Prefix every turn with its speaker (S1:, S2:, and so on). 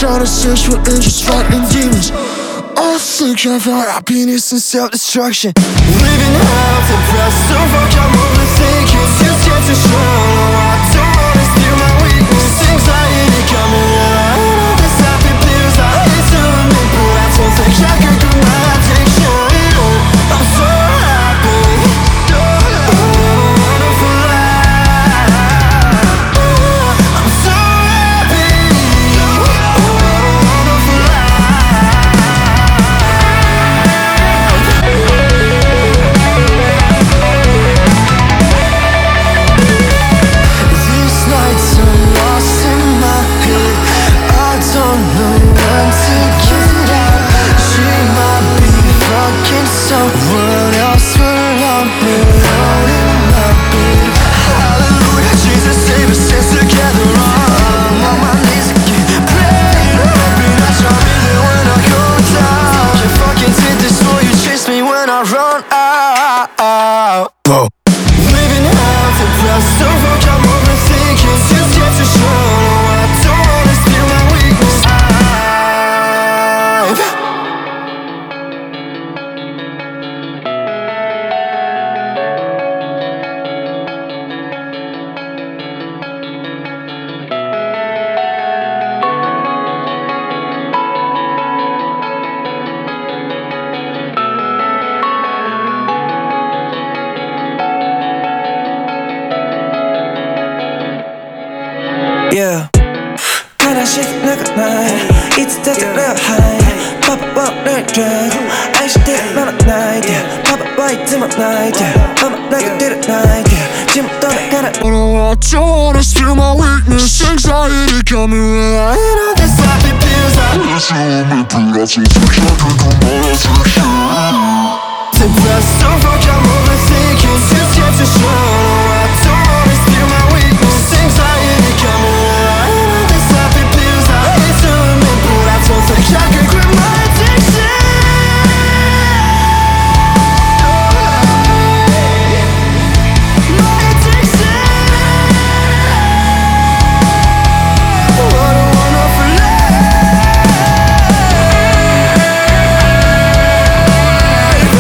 S1: trying to search for interest, fighting demons. All thinking about happiness and self-destruction.
S2: Living hell, depressed, so fuck I'm overthinking. Still scared to show, no I don't wanna steal my weakness. Anxiety coming in, I ain't all this happy pills. I hate to admit, but I don't think I can do my addiction. I'm so happy, wonderful life. I'm so happy, wonderful life. These nights are lost in my head. I don't know when to get out. She might be fucking someone else, but I'm alone in my bed. Hallelujah, Jesus, save us, stand together. I'm on my knees again, praying, hoping that you're really when I go down. Can't fucking take this, so you chase me when I run out.
S1: Whoa.
S2: Living hell, depressed, so fuck I'm overthinking. Still scared to show, no I don't wanna steal my weakness.
S3: Yeah. 하나씩 나가나 It's the real high Pop up 내 drag 아이시대 많아 night Pop up right to my night Mama 내가 did it night 지금 떠나가라
S1: I don't wanna steal my weakness. Anxiety coming in, I ain't all this happy pills. I hate to admit, but I don't think I can do my addiction.
S2: Depressed, so fuck I'm overthinking. Still scared to show,